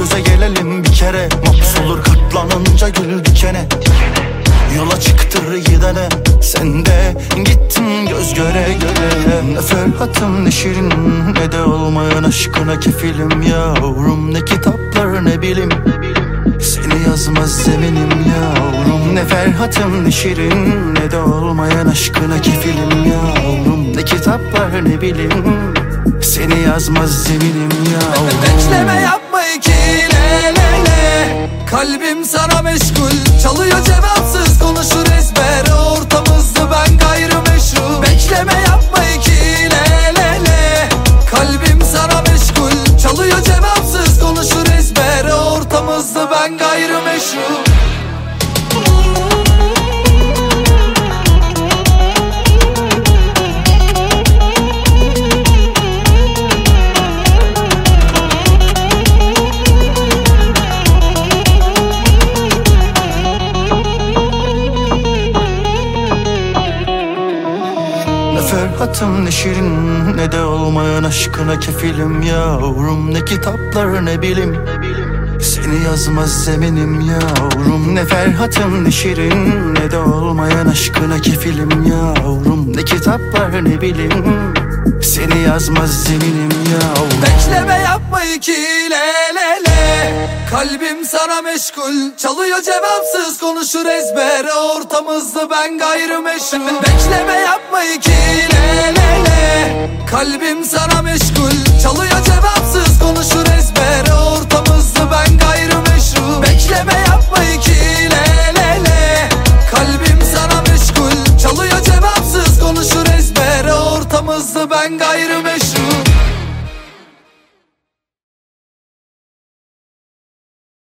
göze gelelim bir kere. Mahpus katlanınca gül dikene. Yola çıktır gidene, sen de gittin göz göre göre. Ne Ferhat'ım ne Şirin, ne de olmayan aşkına kefilim yavrum. Ne kitaplar ne bilim, seni yazmaz zeminim yavrum. Ne Ferhat'ım ne Şirin, ne de olmayan aşkına kefilim yavrum. Ne kitaplar ne bilim, seni yazmaz zeminim yavrum. Bekleme yapma ikilelele, kalbim sana meşgul. Çalıyor cevapsız, konuşur ezber, ortamızda ben gayrimeşru. Bekleme yapma ikilelele, kalbim sana meşgul. Çalıyor cevapsız, konuşur ezber, ortamızda ben gayrimeşru. Ferhat'ım ne Şirin, ne de olmayan aşkına kefilim yavrum. Ne kitaplar ne bilim, seni yazmaz zeminim yavrum. Ne Ferhat'ım ne Şirin, ne de olmayan aşkına kefilim yavrum. Ne kitaplar ne bilim, seni yazmaz zeminim yavrum. Bekleme yapma ikilelele, kalbim sana meşgul. Çalıyor cevapsız, konuşur ezber, ortamızda ben gayrimeşru. Bekleme yapma ikilelele, kalbim sana meşgul. Çalıyor cevapsız, konuşur ezber, ortamızda ben gayrimeşru. Bekleme yapma ikilelele, kalbim sana meşgul. Çalıyor cevapsız, konuşur ezber, ortamızda ben gayrimeşru.